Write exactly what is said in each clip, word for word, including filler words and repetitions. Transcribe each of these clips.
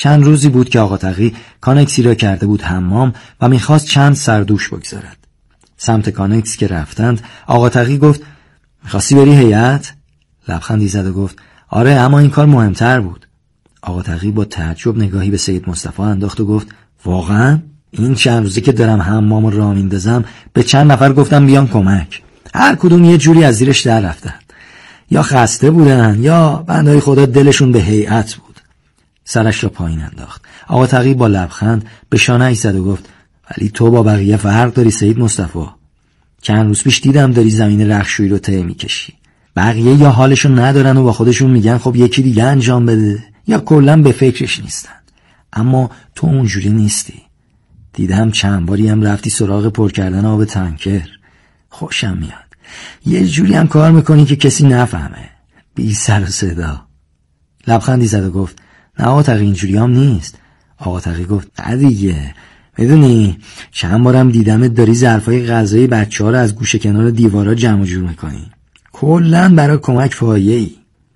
چند روزی بود که آقا تقی کانکسی را کرده بود حمام و میخواست چند سردوش بگذارد. سمت کانکس که رفتند آقا تقی گفت میخواستی بری هیئت؟ لبخندی زد و گفت آره، اما این کار مهمتر بود. آقا تقی با تعجب نگاهی به سید مصطفی انداخت و گفت واقعا؟ این چند روزی که دارم حمام راه میندازم به چند نفر گفتم بیان کمک، هر کدوم یه جوری از زیرش در رفتن، یا خسته بودن یا بندهای خدا دلشون به هیئت بود. سرش را پایین انداخت. آقا تقی با لبخند به شانه‌اش زد و گفت ولی تو با بقیه فرق داری سید مصطفی. چند روز پیش دیدم داری زمین رختشویی رو ته میکشی. بقیه یا حالشون ندارن و با خودشون میگن خب یکی دیگه انجام بده، یا کلا به فکرش نیستن. اما تو اونجوری نیستی. دیدم چند باری هم رفتی سراغ پر کردن آب تانکر. خوشم میاد. یه جوری هم کار میکنی که کسی نفهمه، بی سر و صدا. لبخندی زد و گفت نه آقا تقی اینجوری هم نیست. آقا تقی گفت نه دیگه، میدونی چند بارم دیدمت داری ظرفای غذایی بچه‌ها رو از گوشه کنار دیوارا جمع جور میکنی. کلاً برای کمک پایه‌ای.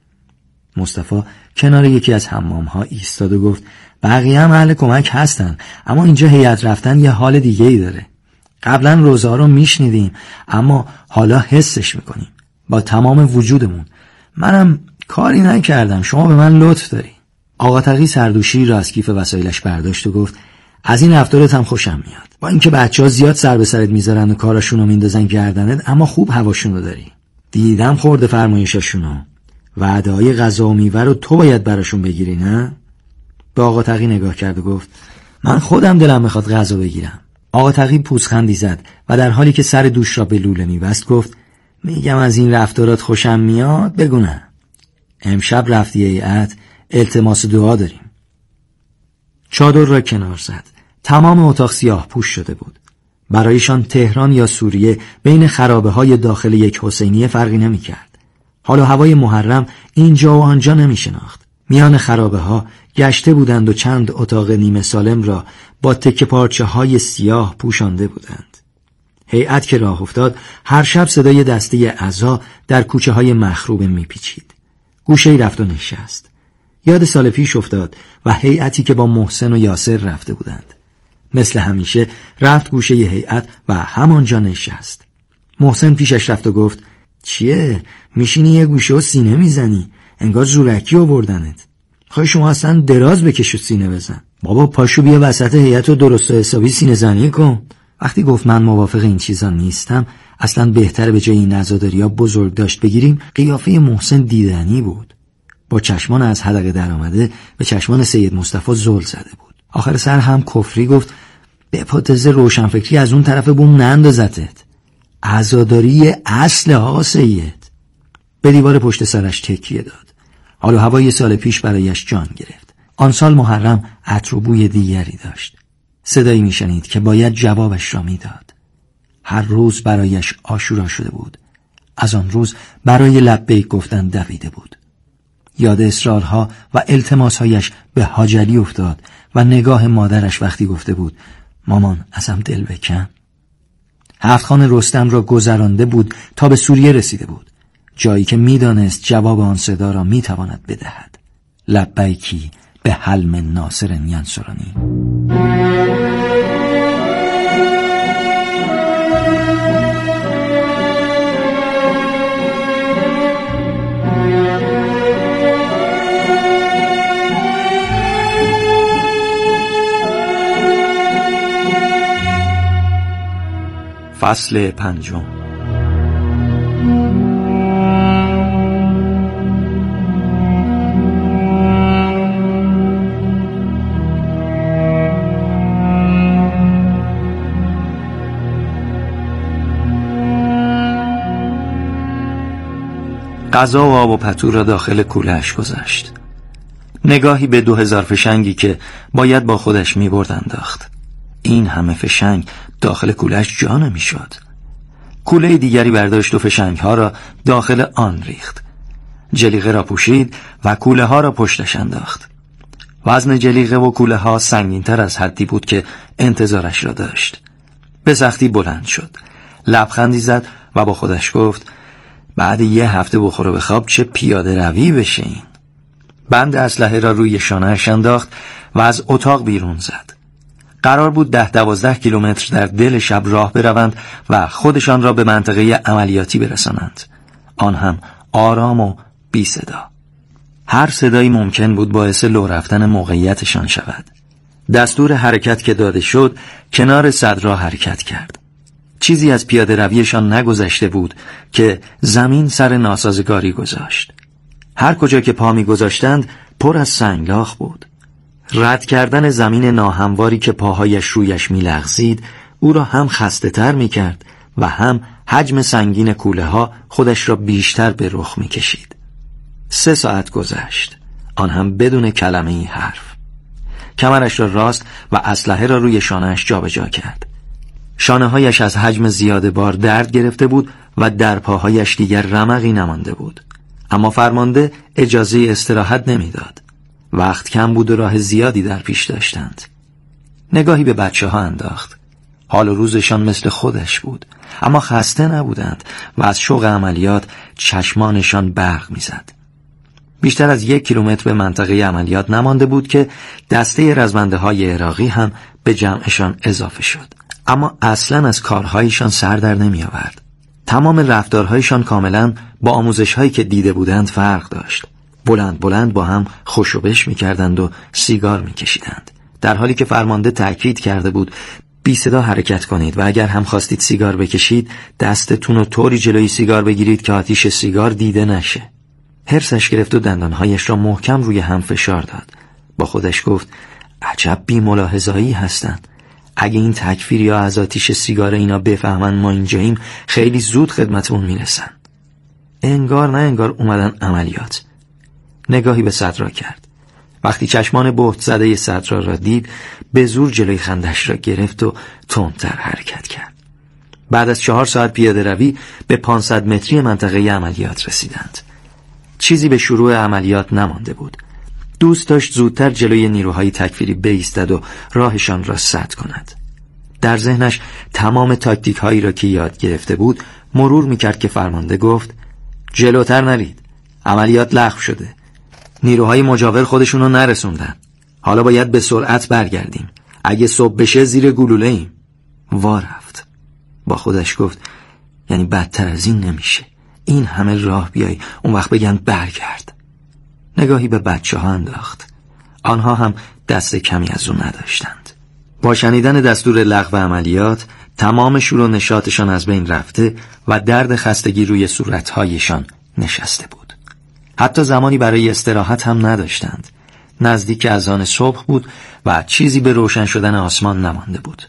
مصطفی کنار یکی از حمام‌ها ایستاد و گفت بقیه هم اهل کمک هستن، اما اینجا هیئت رفتن یه حال دیگه ای داره. قبلا روزا رو میشنیدیم، اما حالا حسش میکنیم با تمام وجودمون. منم کاری نکردم، شما به من لطف داری. آقا تقی سردوشی را از کیف وسایلش برداشت و گفت از این رفتارت هم خوشم میاد. با اینکه بچه‌ها زیاد سر به سرت میذارن و کاراشونو میندازن گردنت، اما خوب هواشونو داری. دیدم خورده فرمایشاشونو. وعده‌های غذا و میوه رو تو باید براشون بگیری، نه؟ به آقا تقی نگاه کرد و گفت من خودم دلم میخواد غذا بگیرم. آقا تقی پوزخندی زد و در حالی که سر دوش را به لوله میبست گفت میگم از این رفتارات خوشم میاد، بگو نه. امشب رفتی هیئت، التماس دعا داریم. چادر را کنار زد. تمام اتاق سیاه پوش شده بود. برایشان تهران یا سوریه بین خرابه های داخل یک حسینیه فرقی نمی کرد. حال و هوای محرم اینجا و آنجا نمی شناخت. میان خرابه ها گشته بودند و چند اتاق نیمه سالم را با تکه پارچه های سیاه پوشانده بودند. هیئت که راه افتاد، هر شب صدای دسته عزا در کوچه های مخروبه می پیچید. گوشه رفت و نشست. یاد سال پیش افتاد و هیئتی که با محسن و یاسر رفته بودند. مثل همیشه رفت گوشه هیئت و همانجا نشست. محسن پیشش رفت و گفت چیه؟ میشینی یه گوشه و سینه میزنی، انگار زورکی آوردنت. خواهی شما اصلا دراز بکش و سینه بزن. بابا پاشو بیا وسط هیئت و درست و حسابی سینه زنی کن. وقتی گفت من موافق این چیزا نیستم، اصلا بهتره به جای این عزاداری‌ها بزرگ داشت بگیریم، قیافه محسن دیدنی بود. با چشمان از حدقه در آمده به چشمان سید مصطفی زل زده بود. آخر سر هم کفری گفت به پاتز روشنفکری از اون طرف بوم نندازتت. عزاداری اصل آقا سید. به دیوار پشت سرش تکیه داد. حال و هوای سال پیش برایش جان گرفت. آن سال محرم عطر و بوی دیگری داشت. صدایی میشنید که باید جوابش را میداد. هر روز برایش عاشورا شده بود. از آن روز برای لبیک گفتن دویده بود. یاد اصرارها و التماسهایش به حاجلی افتاد و نگاه مادرش وقتی گفته بود مامان ازم دل بکن. هفت خان رستم را گذرانده بود تا به سوریه رسیده بود، جایی که میدانست جواب آن صدا را میتواند بدهد. لبیکی به حلم ناصر ینصرانی. فصل پنجم. غذا و آب و پتو را داخل کوله‌اش گذاشت. نگاهی به دو هزار فشنگی که باید با خودش می برد انداخت. این همه فشنگ داخل کوله‌اش جا نمی‌شد. کوله دیگری برداشت و فشنگ‌ها را داخل آن ریخت. جلیقه را پوشید و کوله ها را پشتش انداخت. وزن جلیقه و کوله ها سنگین‌تر از حدی بود که انتظارش را داشت. به سختی بلند شد. لبخندی زد و با خودش گفت بعد یه هفته بخور و بخواب چه پیاده روی بشه این. بند اسلحه را روی شانه‌اش انداخت و از اتاق بیرون زد. قرار بود ده دوازده کیلومتر در دل شب راه بروند و خودشان را به منطقه عملیاتی برسانند. آن هم آرام و بی صدا. هر صدایی ممکن بود باعث لو رفتن موقعیتشان شود. دستور حرکت که داده شد، کنار صدرا حرکت کرد. چیزی از پیاده رویشان نگذشته بود که زمین سر ناسازگاری گذاشت. هر کجا که پا می گذاشتند پر از سنگلاخ بود. رد کردن زمین ناهمواری که پاهایش رویش می لغزید او را هم خسته تر می کرد و هم حجم سنگین کوله ها خودش را بیشتر به رخ می کشید. سه ساعت گذشت، آن هم بدون کلمه ای حرف. کمرش را راست و اسلحه را روی شانه‌اش جابجا کرد. شانه‌هایش از حجم زیاده بار درد گرفته بود و در پاهایش دیگر رمقی نمانده بود. اما فرمانده اجازه استراحت نمیداد. وقت کم بود و راه زیادی در پیش داشتند. نگاهی به بچه ها انداخت. حال و روزشان مثل خودش بود، اما خسته نبودند و از شوق عملیات چشمانشان برق میزد. بیشتر از یک کیلومتر به منطقه عملیات نمانده بود که دسته رزمنده های عراقی هم به جمعشان اضافه شد. اما اصلاً از کارهایشان سر در نمی آورد. تمام رفتارهایشان کاملاً با آموزش‌هایی که دیده بودند فرق داشت. بلند بلند با هم خوشوبش می‌کردند و سیگار می‌کشیدند، در حالی که فرمانده تأکید کرده بود بی صدا حرکت کنید و اگر هم خواستید سیگار بکشید دستتون رو طوری جلوی سیگار بگیرید که آتیش سیگار دیده نشه. حرصش گرفت و دندانهایش را محکم روی هم فشار داد. با خودش گفت عجب بی ملاحظه‌ای هستند. اگه این تکفیری ها از آتیش سیگار اینا بفهمن ما اینجاییم خیلی زود خدمتمون میرسن. انگار نه انگار اومدن عملیات. نگاهی به صدرا کرد. وقتی چشمان بهت زده صدرا را دید به زور جلوی خندش را گرفت و تندتر حرکت کرد. بعد از چهار ساعت پیاده روی به پانصد متری منطقه عملیات رسیدند. چیزی به شروع عملیات نمانده بود. دوست داشت زودتر جلوی نیروهای تکفیری بایستد و راهشان را سد کند. در ذهنش تمام تاکتیک هایی را که یاد گرفته بود مرور میکرد که فرمانده گفت جلوتر نرید، عملیات لغو شده، نیروهای مجاور خودشون رو نرسوندن، حالا باید به سرعت برگردیم، اگه صبح بشه زیر گلوله ایم. وا رفت. با خودش گفت یعنی بدتر از این نمیشه، این همه راه بیای اون وقت بگن برگرد. نگاهی به بچه ها انداخت. آنها هم دست کمی از اون نداشتند. با شنیدن دستور لغو عملیات تمام شور و نشاطشان از بین رفته و درد خستگی روی صورتهایشان نشسته بود. حتی زمانی برای استراحت هم نداشتند. نزدیک اذان صبح بود و چیزی به روشن شدن آسمان نمانده بود.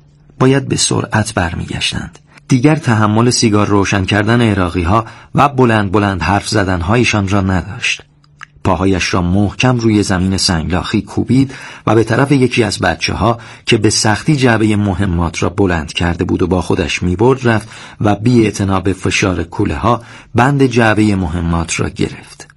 باید به سرعت برمیگشتند. دیگر تحمل سیگار روشن کردن عراقی ها و بلند بلند حرف زدن هایشان را نداشت. پاهایش را محکم روی زمین سنگلاخی کوبید و به طرف یکی از بچه ها که به سختی جعبه مهمات را بلند کرده بود و با خودش می برد رفت و بی اعتنا به فشار کوله ها بند جعبه مهمات را گرفت.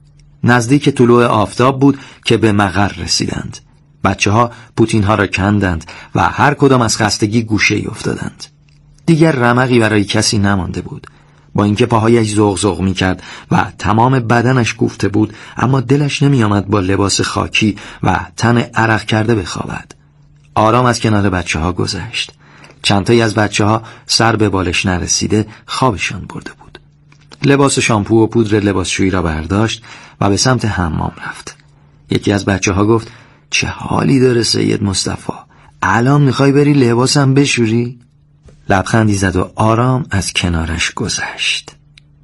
نزدیک طلوع آفتاب بود که به مقر رسیدند. بچه ها پوتین ها را کندند و هر کدام از خستگی گوشه ای افتادند. دیگر رمقی برای کسی نمانده بود. با اینکه پاهایش زغ زغ می کرد و تمام بدنش کوفته بود، اما دلش نمی آمد با لباس خاکی و تن عرق کرده بخوابد. آرام از کنار بچه ها گذشت. چندتایی از بچه ها سر به بالش نرسیده خوابشان برده بود. لباس شامپو و پودر لباسشویی را برداشت و به سمت حمام رفت. یکی از بچه ها گفت چه حالی داره سید مصطفی، الان میخوای بری لباسم بشوری؟ لبخندی زد و آرام از کنارش گذشت.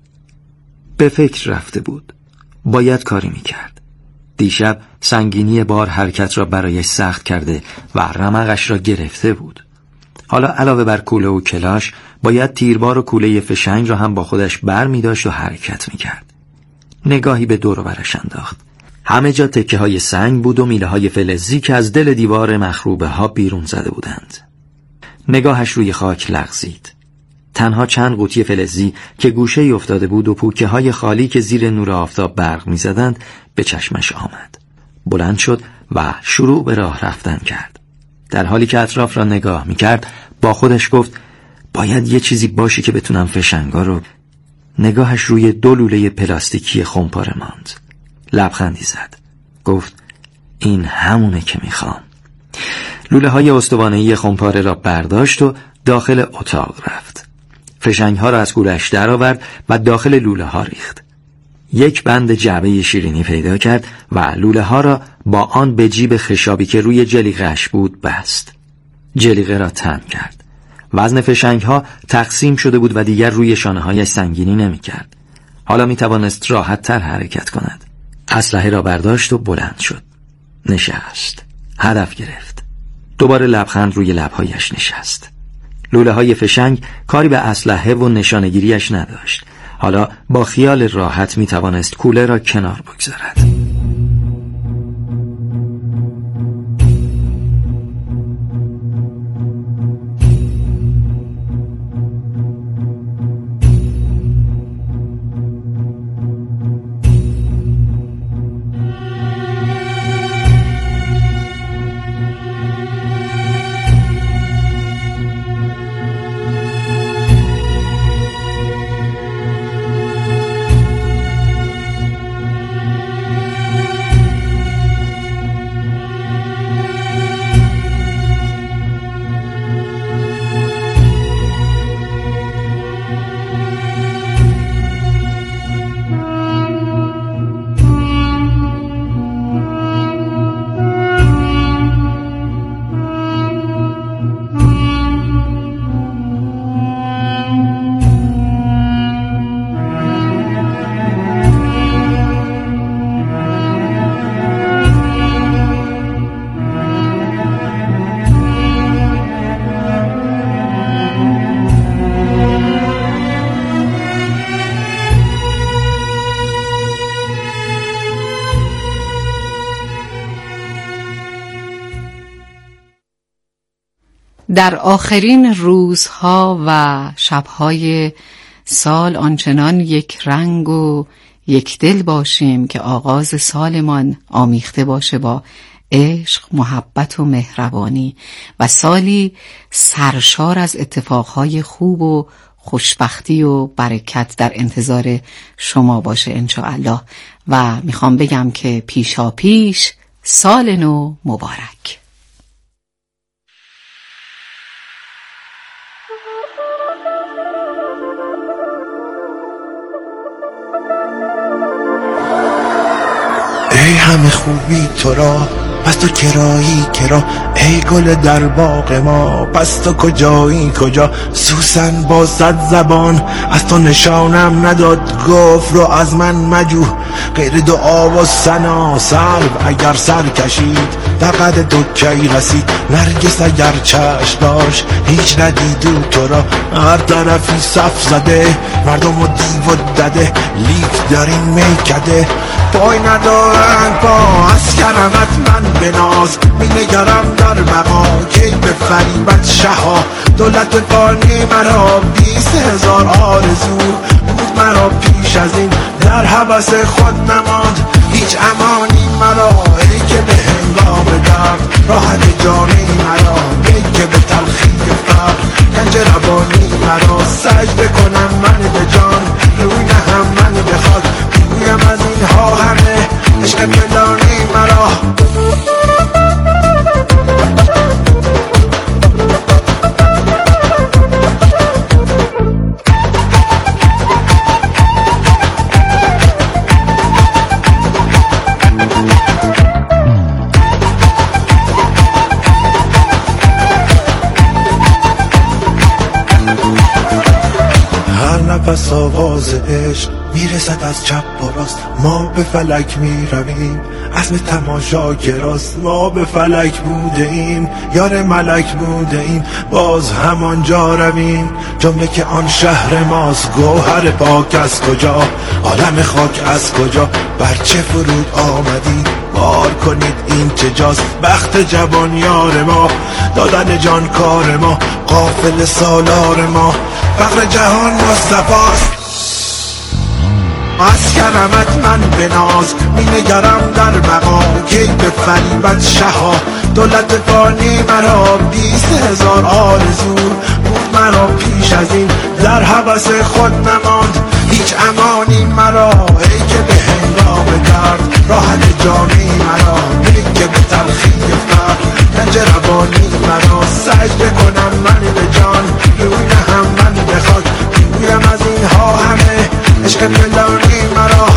به فکر رفته بود. باید کاری میکرد. دیشب سنگینی بار حرکت را برایش سخت کرده و رمقش را گرفته بود. حالا علاوه بر کوله و کلاش باید تیربار و کوله فشنگ را هم با خودش بر می داشت و حرکت میکرد. نگاهی به دور و برش انداخت. همه جا تکه های سنگ بود و میله های فلزی که از دل دیوار مخروبه ها بیرون زده بودند. نگاهش روی خاک لغزید. تنها چند قوطی فلزی که گوشه ای افتاده بود و پوکه های خالی که زیر نور آفتاب برق می زدند به چشمش آمد. بلند شد و شروع به راه رفتن کرد. در حالی که اطراف را نگاه می کرد با خودش گفت باید یه چیزی باشی که بتونم فشنگا رو. نگاهش روی دو لوله پلاستیکی خمپاره ماند. لبخندی زد. گفت این همونه که میخوام. لوله های استوانه‌ای خمپاره را برداشت و داخل اتاق رفت. فشنگ ها را از گورش در آورد و داخل لوله ها ریخت. یک بند جعبه شیرینی پیدا کرد و لوله ها را با آن به جیب خشابی که روی جلیقه‌اش بود بست. جلیقه را تنگ کرد. وزن فشنگ ها تقسیم شده بود و دیگر روی شانه هایش سنگینی نمی کرد. حالا می توانست راحت تر حرکت کند. اسلحه را برداشت و بلند شد. نشست. هدف گرفت. دوباره لبخند روی لبهایش نشست. لوله های فشنگ کاری به اسلحه و نشانگیریش نداشت. حالا با خیال راحت می توانست کوله را کنار بگذارد. در آخرین روزها و شبهای سال آنچنان یک رنگ و یک دل باشیم که آغاز سالمان آمیخته باشه با عشق، محبت و مهربانی و سالی سرشار از اتفاقهای خوب و خوشبختی و برکت در انتظار شما باشه انشاءالله. و میخوام بگم که پیشا پیش سال نو مبارک. ای همه خوبی تو را، پس تو کرایی کرا، ای گل در باغ ما، پس تو کجایی کجا؟ سوسن با صد زبان از تو نشانم نداد، گفت رو از من مجو غیر دعا و ثنا. سرو اگر سر کشید در قد تو کی رسید، نرگس اگر چشم داشت هیچ ندیدو تو را. هر طرفی صف زده مردم و دیو و دده، لیک در این میکده پای ندارن پا. از کرمت من بناز می نگرم در بقا، کی به فریبت شها دولت فانی مرا. بیست هزار آرزو بود مرا پیش از این، در هوس خود نماند هیچ امانی مرا. ای که به هنگام درد راحت جانی مرا، ای که به تلخی فقر گنج روانی مرا. سجده کنم من به جان روی نهم من بخواد، بگویم از اینها همه عشق پنهانی مرا. پس آواز عشق میرسد از چپ و راست، ما به فلک میرویم عزم تماشا گراست. ما به فلک بوده ایم یار ملک بوده ایم، باز همانجا رویم جمله که آن شهر ماست. گوهر پاک از کجا، عالم خاک از کجا، بر چه فرود آمدی بار کنید این چه جاست. بخت جوان یار ما، دادن جان کار ما، قافل سالار ما، فقر جهان مصطفاست. از کرمت من بناز می نگرم در بقا، کی به فریبت شها دولت فانی مرا. بیست هزار آرزو بود مرا پیش از این، در هوس خود نماند هیچ امانی مرا. ای که به هنگام درد راحت جانی مرا میگه به تلخی فقر گنج روانی مرا سجده کنم من به جان روی هم من به خاک میگویم از اینها همه عشق پلانی مرا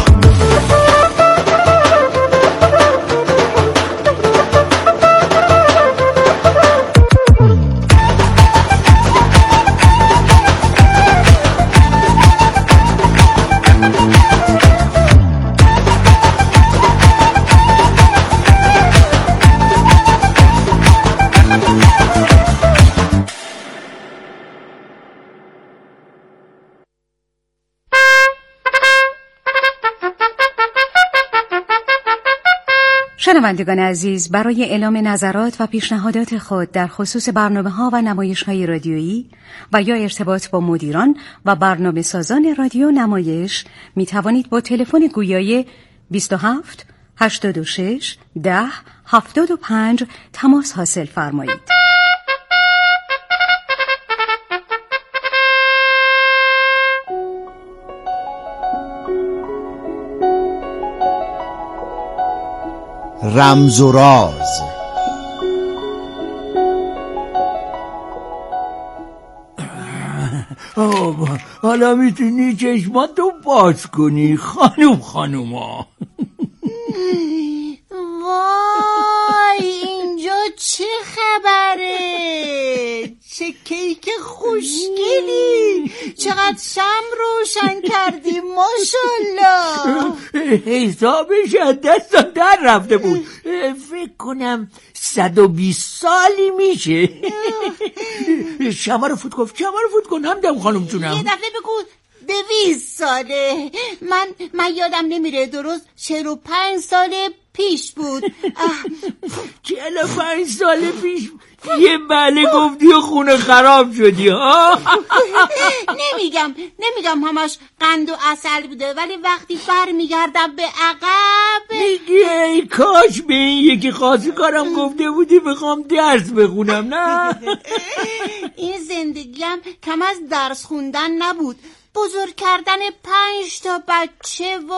شنوندگان عزیز، برای اعلام نظرات و پیشنهادات خود در خصوص برنامه‌ها و نمایش‌های رادیویی و یا ارتباط با مدیران و برنامه سازان رادیو نمایش می توانید با تلفن گویای بیست و هفت هشتاد و شش ده هفتاد و پنج تماس حاصل فرمایید. رمز و راز. آه، حالا میتونی چشماتو باز کنی خانوم خانوما. وای اینجا چه خبره؟ چه کیک خوشگلی، چقدر شم روشن کردی ماشالله. حسابش از دستم در رفته بود، فکر کنم صد و بیست سالی میشه. شما رو فوت کن، شما رو فوت کن همدم خانم جونم. یه دفعه بگو دویست ساله. من من یادم نمیره، درست چهل و پنج سال پیش بود. چهل و پنج سال پیش یه بله گفتی و خونه خراب شدی ها. نمیگم نمیگم همش قند و عسل بوده، ولی وقتی بر میگردم به عقب میگی ای کاش به این یکی خاصی کارم گفته بودی بخوام درس بخونم. نه این زندگیم کم از درس خوندن نبود، بزرگ کردن پنج تا بچه و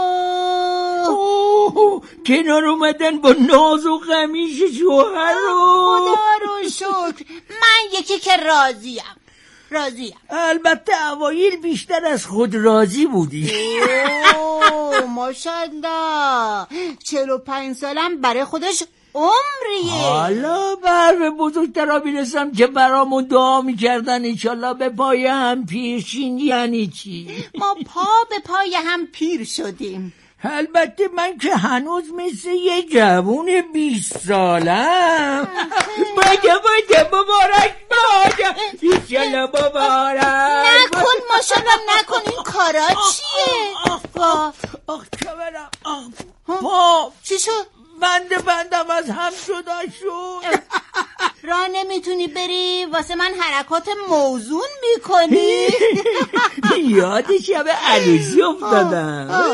اوه، کنار اومدن با ناز و قمیش شوهر رو. خدا رو شکر من یکی که راضیم راضیم. البته اوایل بیشتر از خود راضی بودی. اوه ماشاءالله، چهل و پنج سالم برای خودش عمریه. حالا بر بزرگترا میرسم که برامون دعا میکردن انشالله به پای هم پیرشین. یعنی چی؟ ما پا به پای هم پیر شدیم. البته من که هنوز مثل یه جوون بیست سالم. باید باید مبارک باید انشالله مبارک نکن ماشاءالله نکن، این کارا چیه؟ آخ آخ چمنم آخ پا چی شد؟ بنده بندم از هم جدا شد. راه نمیتونی بری واسه من حرکات موزون میکنی؟ یاد شب عروسی افتادم.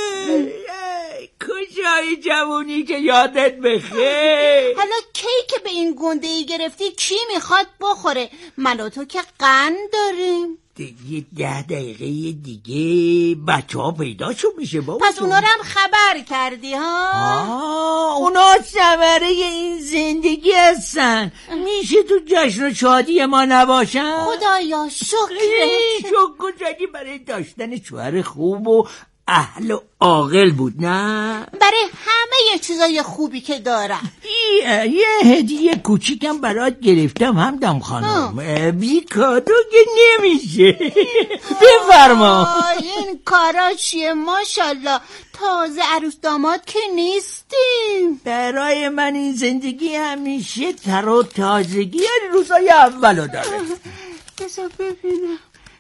کجای جوونی که یادت بخیر. حالا کیک به این گنده‌ای گرفتی کی میخواد بخوره؟ من و تو که قند داریم. دیگه ده دقیقه دیگه بچه ها پیداشون میشه بابا. پس اونا رو هم خبر کردی ها؟ آه اونا ثمره این زندگی هستن، میشه تو جشن و شادی ما نباشن؟ خدایا شکرت. شکر زدی برای داشتن شوهر خوب و اهل و عاقل بود. نه برای همه چیزای خوبی که دارم. یه, یه هدیه کوچیکم برات گرفتم همدم خانم، بی کادو که نمیشه. بفرما. این کارا چیه ماشالله؟ تازه عروس داماد که نیستیم. برای من این زندگی همیشه تر و تازگی روزای اولو داره. بذار ببینم.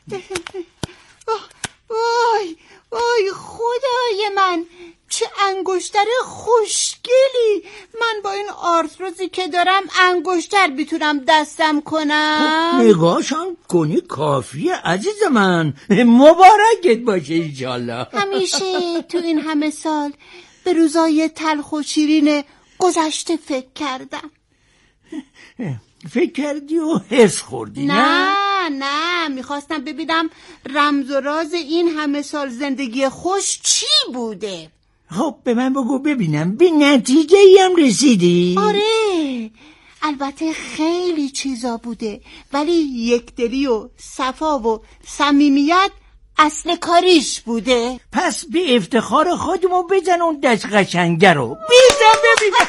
وای وای خدای من، چه انگشتر خوشگلی. من با این آرتروزی که دارم انگشتر میتونم دستم کنم. نگاهشم کنی کافیه عزیز من. مبارکت باشه انشالله. همیشه تو این همه سال به روزای تلخ و شیرین گذشته فکر کردم. فکر کردی و حس خوردی؟ نه نه نه میخواستم ببینم رمز و راز این همه سال زندگی خوش چی بوده. خب به من بگو ببینم به نتیجه ای هم رسیدی؟ آره، البته خیلی چیزا بوده، ولی یک دلی و صفا و صمیمیت اصل کاریش بوده. پس به افتخار خودمون بزن اون دست قشنگه رو. بیزن ببینم.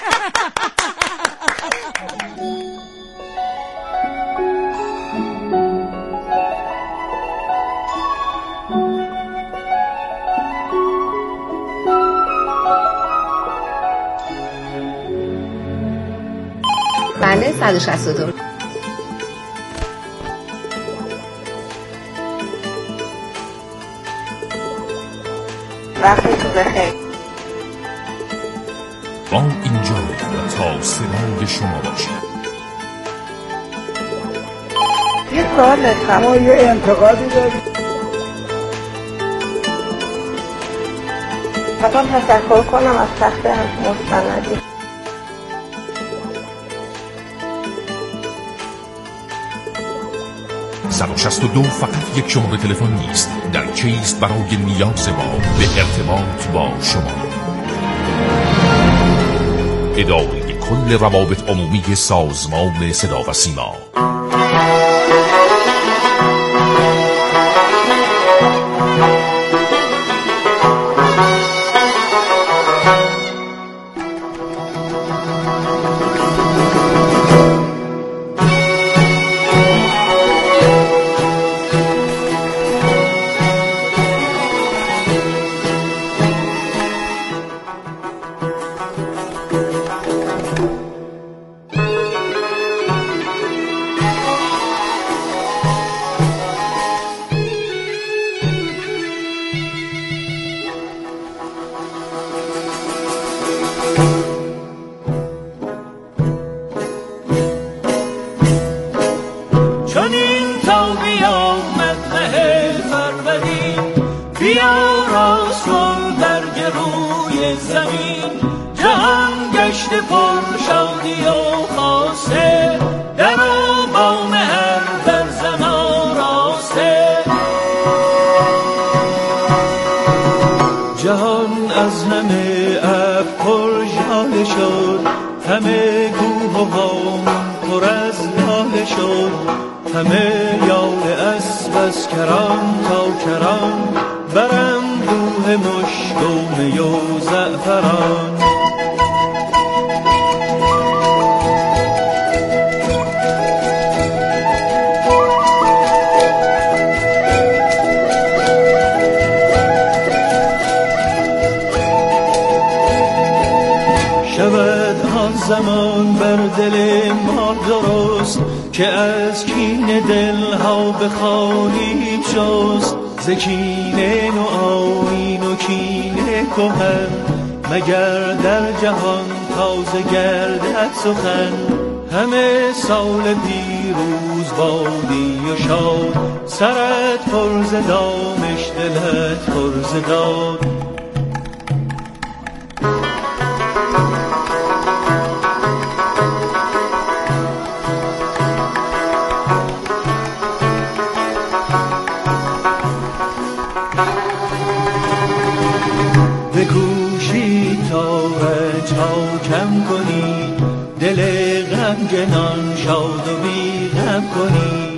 بله صد و شصت و دو. وقتتون بخیر. با اینجا و تا صدای شما باشید. یه سوال داشتم. ما یه انتقادی داریم. میخوام تشکر کنم از تخت همچون مستندی. صد و شصت و دو فقط یک شماره تلفن نیست، در چیست برای نیاز ما به ارتباط با شما. اداره کل روابط عمومی سازمان صدا و سیما. زمان بر دل ما درست که از کین دل ها بخوانیم شست، ز کین نو آیین و کین کهن مگر در جهان تازه گردد سخن. همه سال پیروز بادی و شاد، سرت پر ز دانش دلت پر ز داد. بکوشید تا رنج ها کم کنی، دل غمگنان شاد و بی غم کنی.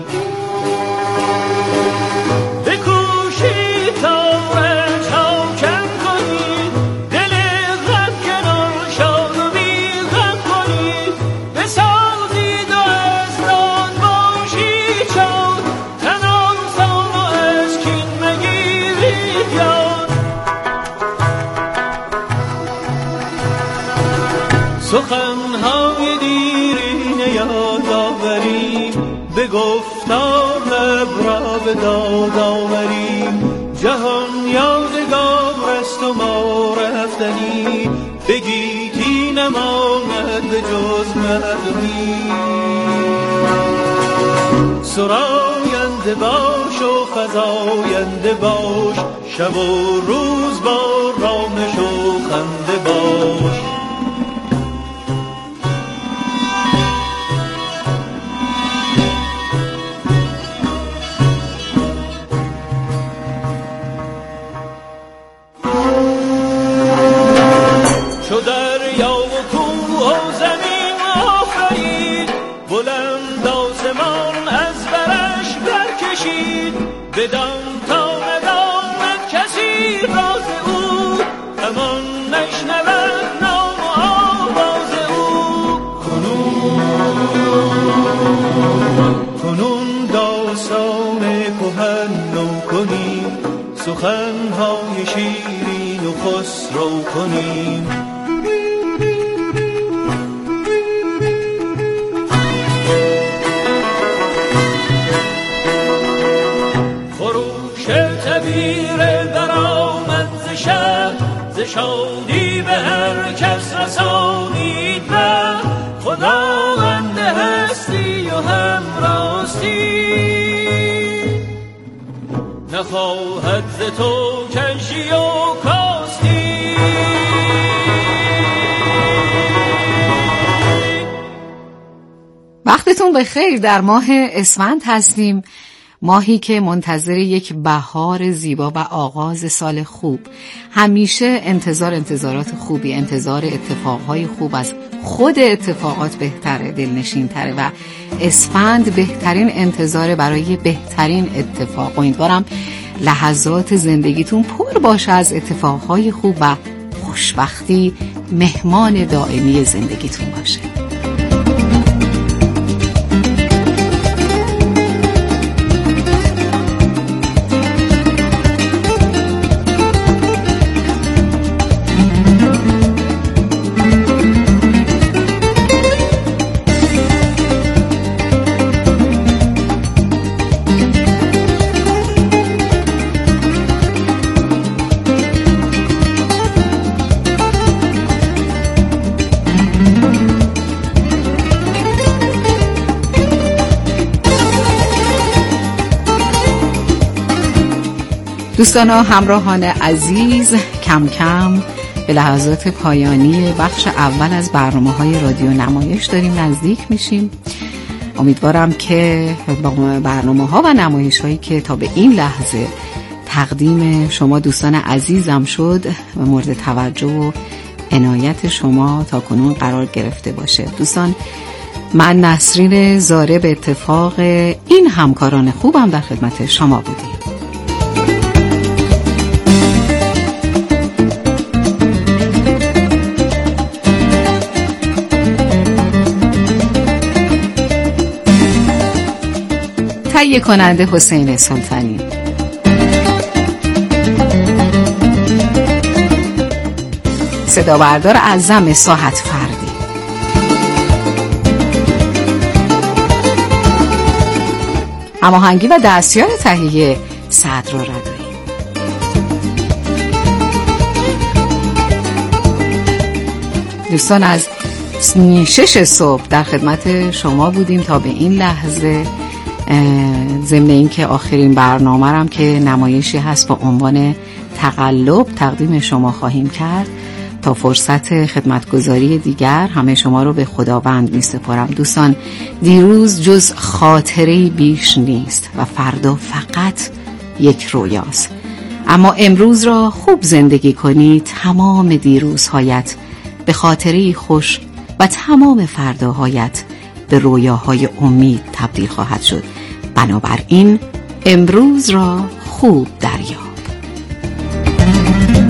بکوشید تا رنج ها کم کنی، دل غمگنان شاد و بی غم کنی. بسازید و از نان باشید شاد، تنان سان و از کین مگیرید یاد. سخنهای دیرین یاد آوریم، به گفتار لب را به داد آوریم. جهان یادگار است و ما رفتنی، بگیتی نماند به جز مردمی. سراینده باش و فزاینده باش، شب و روز با رامش و خنده باش. سخنهای شیرین و خسرو کنیم. خروش تبیر در آمد ز شهر، ز شادی به هر کس رسانید و خداوند هستی و هم راستی، نخواهد ز تو کنشی و کاستی. وقتتون بخیر. در ماه اسفند هستیم، ماهی که منتظر یک بهار زیبا و آغاز سال خوب. همیشه انتظار انتظارات خوبی، انتظار اتفاقهای خوب از خود اتفاقات بهتره، دلنشین‌تره و اسفند بهترین انتظار برای بهترین اتفاق. امیدوارم لحظات زندگیتون پر باشه از اتفاقهای خوب و خوشبختی مهمان دائمی زندگیتون باشه. دوستان و همراهان عزیز، کم کم به لحظات پایانی بخش اول از برنامه‌های رادیو نمایش داریم نزدیک میشیم. امیدوارم که با برنامه‌ها و نمایش‌هایی که تا به این لحظه تقدیم شما دوستان عزیزم شد مورد توجه و عنایت شما تا کنون قرار گرفته باشه. دوستان، من نسرین زاره به اتفاق این همکاران خوبم در خدمت شما بودیم. تهیه کننده حسین سلطانی، صدا بردار اعظم ساحت فردی، هماهنگی و دستیار تهیه صدرا ردایی. دوستان، از شش صبح در خدمت شما بودیم تا به این لحظه، ضمن این که آخرین برنامه رم که نمایشی هست با عنوان تقلب تقدیم شما خواهیم کرد. تا فرصت خدمتگزاری دیگر همه شما رو به خداوند می سپارم. دوستان، دیروز جز خاطره بیش نیست و فردا فقط یک رویاست، اما امروز را خوب زندگی کنی، تمام دیروزهایت به خاطره خوش و تمام فرداهایت به رویاهای امید تبدیل خواهد شد. بنابراین امروز را خوب دریاب.